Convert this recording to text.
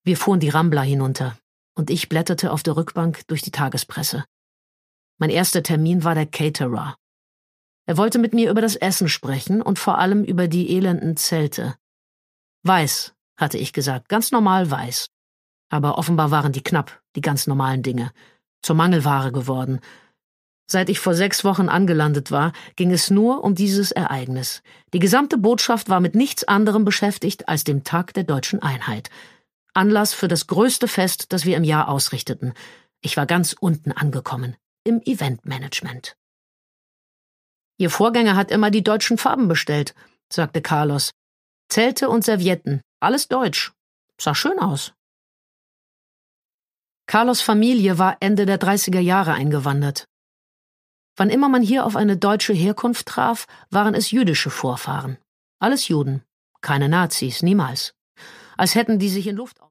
Wir fuhren die Rambla hinunter und ich blätterte auf der Rückbank durch die Tagespresse. Mein erster Termin war der Caterer. Er wollte mit mir über das Essen sprechen und vor allem über die elenden Zelte. Weiß, hatte ich gesagt, ganz normal weiß. Aber offenbar waren die knapp, die ganz normalen Dinge, zur Mangelware geworden. Seit ich vor 6 Wochen angelandet war, ging es nur um dieses Ereignis. Die gesamte Botschaft war mit nichts anderem beschäftigt als dem Tag der deutschen Einheit. Anlass für das größte Fest, das wir im Jahr ausrichteten. Ich war ganz unten angekommen, im Eventmanagement. Ihr Vorgänger hat immer die deutschen Farben bestellt, sagte Carlos. Zelte und Servietten, alles deutsch. Sah schön aus. Carlos' Familie war Ende der 30er Jahre eingewandert. Wann immer man hier auf eine deutsche Herkunft traf, waren es jüdische Vorfahren. Alles Juden, keine Nazis, niemals. Als hätten die sich in Luft